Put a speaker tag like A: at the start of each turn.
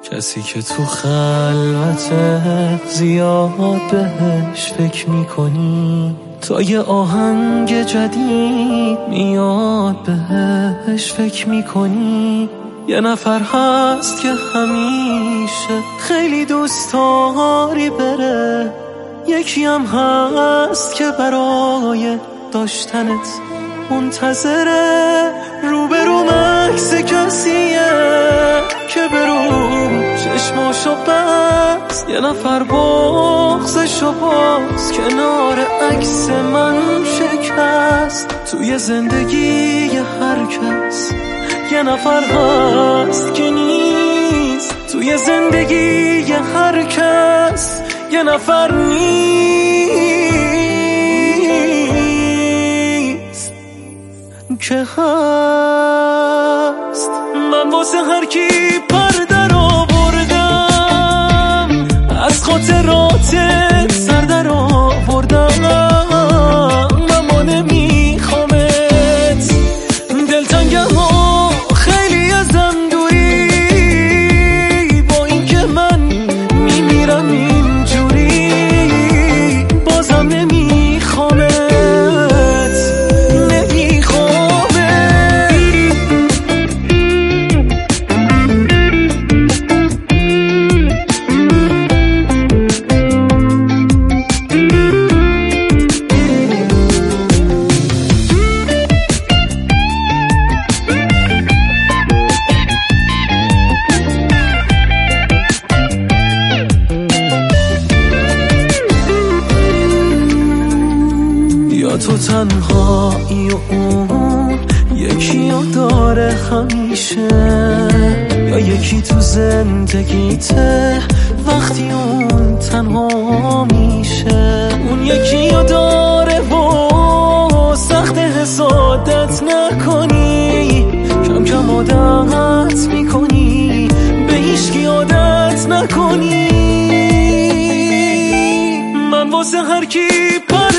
A: کسی که تو خلوته زیاد بهش فکر میکنی، تا یه آهنگ جدید میاد بهش فکر میکنی. یه نفر هست که همیشه خیلی دوست داری بره، یکی هم هست که برای داشتنت منتظره. روبرو عکس کسیه که برو چشماشو بست، یه نفر بغضشو باز کنار عکس من شکست. توی زندگی هر کس یه نفر هست که نیست، توی زندگی هر کس یه نفر نیست که هست. من واسه هر کی پر در آوردم، از خاطراتت سر در آوردم. اما نمیخوامت، دلتنگه ها خیلی ازم دوری، با این که من میمیرم اینجوری بازم نمیخوامت. تو تنهایی و اون یکی رو داره همیشه، یا یکی تو زندگیته وقتی اون تنها میشه. اون یکی رو داره و سخت حسادت نکنی، کم کم عادت میکنی به هیچکی عادت نکنی. من واسه هر کی